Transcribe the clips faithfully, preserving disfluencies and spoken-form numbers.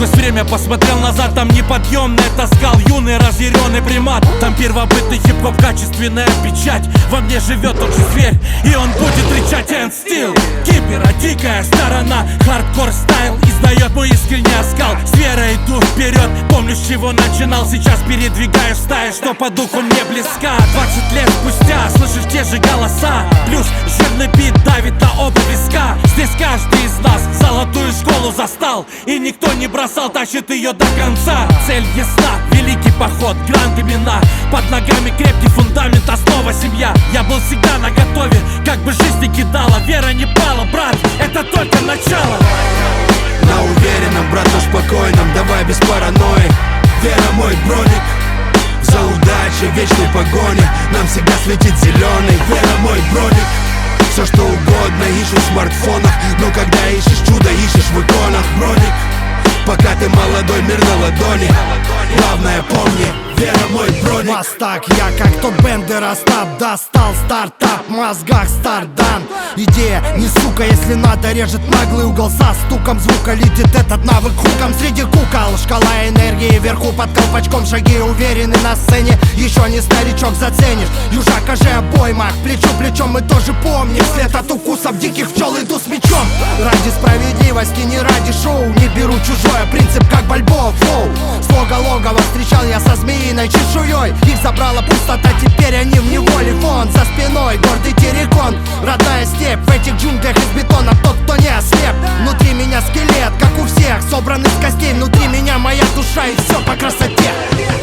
Сквозь время посмотрел назад, там неподъемный таскал юный разъяренный примат. Там первобытный хип-хоп, качественная печать. Во мне живет тот же зверь, и он будет рычать and still. Кипера, дикая сторона, хардкор стайл издает мой искренний оскал. С верой иду вперед, помню, с чего начинал. Сейчас передвигаю стаи, что по духу мне близка. Двадцать лет спустя слышишь те же голоса. Плюс жирный бит давит на оба виска. Здесь каждый из нас золотую школу застал, и никто не бросал, тащит ее до конца. Цель ясна, великий поход, гранд имена. Под ногами крепкий фундамент, основа семья. Я был всегда наготове, как бы жизнь не кидала. Вера не пала, брат, это только начало. На уверенном, брат, но спокойном, давай без паранойи. Вера мой броник, за удачей вечной погони нам всегда светит зеленый. Вера мой броник, все что угодно ищу в смартфонах, но когда ищешь чудо, ищешь в иконах. Броник, пока ты молодой, мир на ладони. Главное помни, вера мой броник. Мастак, я как тот Бендер Остап. Достал стартап, в мозгах старт дан. Идея не сука, если надо, режет наглый угол. Со стуком звука летит этот навык хуком среди кукол. Шкала энергии вверху под колпачком, шаги уверены на сцене. Еще не старичок, заценишь. Южак, аже обоймах, плечо плечом мы тоже помним. След от укусов диких пчел, иду с мечом. Ради справедливости, не ради шоу. Не беру чужое, принцип как Бальбоа, флоу. Слога логово встречал я со змеиной чешуей. Их забрала пустота, теперь они в неволе. Фон за спиной, гордый террикон. Родная степь в этих джунглях из бетона. Тот, кто не ослеп, внутри меня скелет, как у всех, собран из костей. Внутри меня моя душа, и все по красоте.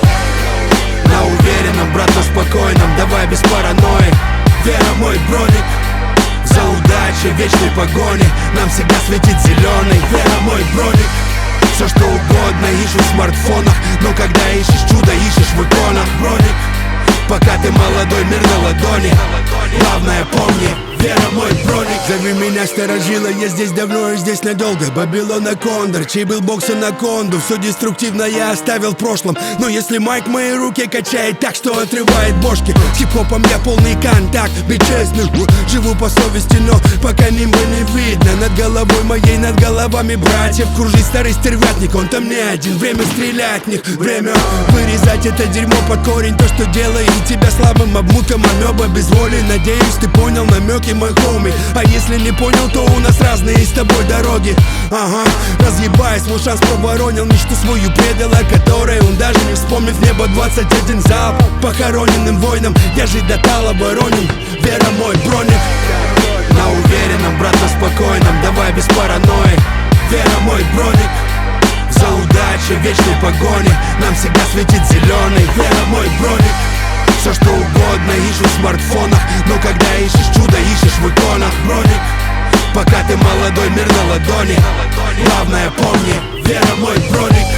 На уверенном, брат, но спокойном, давай без паранойи. Вера мой броник, за удачей вечной погони нам всегда светит зеленый. Вера мой броник, все что угодно ищу в смартфонах, но когда ищешь чудо, ищешь в иконах. Броник, пока ты молодой, мир на ладони. Главное помни, вера мой броник. Зови меня старожила, я здесь давно и здесь надолго. Babylon Кондор, чей был бокс анаконду. Все деструктивно я оставил в прошлом, но если майк мои руки качает так, что отрывает бошки. С хип-хопом я полный контакт, быть честным. Живу по совести, но пока нимба не видно. Над головой моей, над головами братьев кружит старый стервятник, он там не один. Время стрелять в них, время вырезать это дерьмо под корень. То, что делает тебя слабым, обмутком амеба без воли. Надеюсь, ты понял намеки, мой хоми. А если не понял, то у нас разные с тобой дороги. Ага, разъебаясь, свой шанс проворонил. Мечту свою предал, о которой он даже не вспомнив. Небо двадцать один залп, похороненным воинам я жить до тала воронен. Вера мой броник. На уверенном, брат, но спокойном, давай без паранойи. Вера мой броник, за удачей вечной погони нам всегда светит зеленый. Вера мой броник, все что угодно ищу в смартфонах, но когда ищешь чудо, ищешь в иконах. Броник, пока ты молодой, мир на ладони. Главное помни, вера мой броник.